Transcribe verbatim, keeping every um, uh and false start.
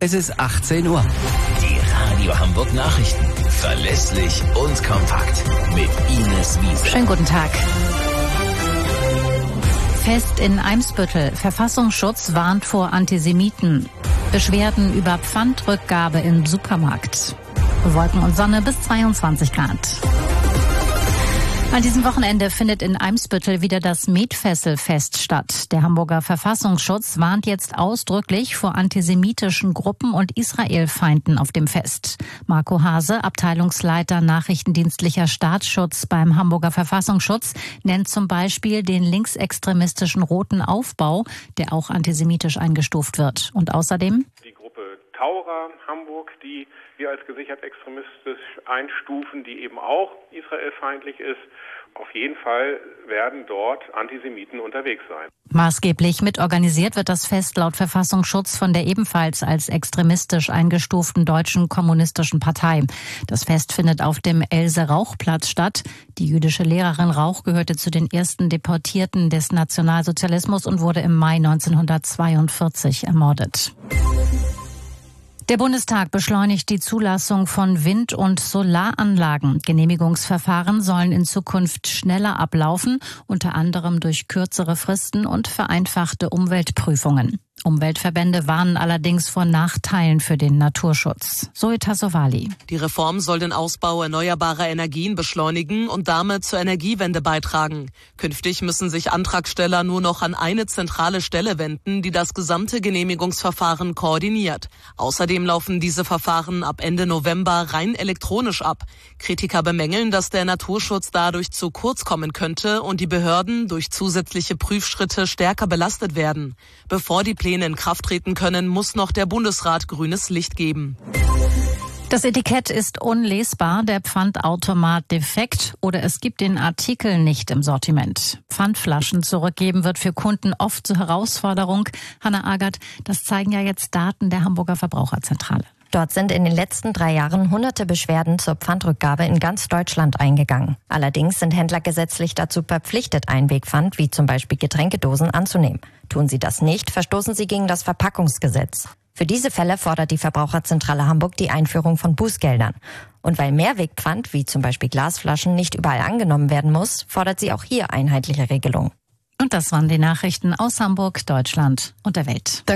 Es ist achtzehn Uhr. Die Radio Hamburg Nachrichten. Verlässlich und kompakt. Mit Ines Wiese. Schönen guten Tag. Fest in Eimsbüttel. Verfassungsschutz warnt vor Antisemiten. Beschwerden über Pfandrückgabe im Supermarkt. Wolken und Sonne bis zweiundzwanzig Grad. An diesem Wochenende findet in Eimsbüttel wieder das Metfesselfest statt. Der Hamburger Verfassungsschutz warnt jetzt ausdrücklich vor antisemitischen Gruppen und Israelfeinden auf dem Fest. Marco Hase, Abteilungsleiter nachrichtendienstlicher Staatsschutz beim Hamburger Verfassungsschutz, nennt zum Beispiel den linksextremistischen Roten Aufbau, der auch antisemitisch eingestuft wird. Und außerdem die Gruppe Taura Hamburg, die wir als gesichert extremistisch einstufen, die eben auch israelfeindlich ist. Auf jeden Fall werden dort Antisemiten unterwegs sein. Maßgeblich mitorganisiert wird das Fest laut Verfassungsschutz von der ebenfalls als extremistisch eingestuften Deutschen Kommunistischen Partei. Das Fest findet auf dem Else-Rauch-Platz statt. Die jüdische Lehrerin Rauch gehörte zu den ersten Deportierten des Nationalsozialismus und wurde im Mai neunzehnhundertzweiundvierzig ermordet. Der Bundestag beschleunigt die Zulassung von Wind- und Solaranlagen. Genehmigungsverfahren sollen in Zukunft schneller ablaufen, unter anderem durch kürzere Fristen und vereinfachte Umweltprüfungen. Umweltverbände warnen allerdings vor Nachteilen für den Naturschutz. Zoe Tassovali. Die Reform soll den Ausbau erneuerbarer Energien beschleunigen und damit zur Energiewende beitragen. Künftig müssen sich Antragsteller nur noch an eine zentrale Stelle wenden, die das gesamte Genehmigungsverfahren koordiniert. Außerdem laufen diese Verfahren ab Ende November rein elektronisch ab. Kritiker bemängeln, dass der Naturschutz dadurch zu kurz kommen könnte und die Behörden durch zusätzliche Prüfschritte stärker belastet werden. Bevor die Pläne in Kraft treten können, muss noch der Bundesrat grünes Licht geben. Das Etikett ist unlesbar, der Pfandautomat defekt oder es gibt den Artikel nicht im Sortiment. Pfandflaschen zurückgeben wird für Kunden oft zur Herausforderung. Hanna Agert, das zeigen ja jetzt Daten der Hamburger Verbraucherzentrale. Dort sind in den letzten drei Jahren hunderte Beschwerden zur Pfandrückgabe in ganz Deutschland eingegangen. Allerdings sind Händler gesetzlich dazu verpflichtet, Einwegpfand wie zum Beispiel Getränkedosen anzunehmen. Tun sie das nicht, verstoßen sie gegen das Verpackungsgesetz. Für diese Fälle fordert die Verbraucherzentrale Hamburg die Einführung von Bußgeldern. Und weil Mehrwegpfand wie zum Beispiel Glasflaschen nicht überall angenommen werden muss, fordert sie auch hier einheitliche Regelungen. Und das waren die Nachrichten aus Hamburg, Deutschland und der Welt.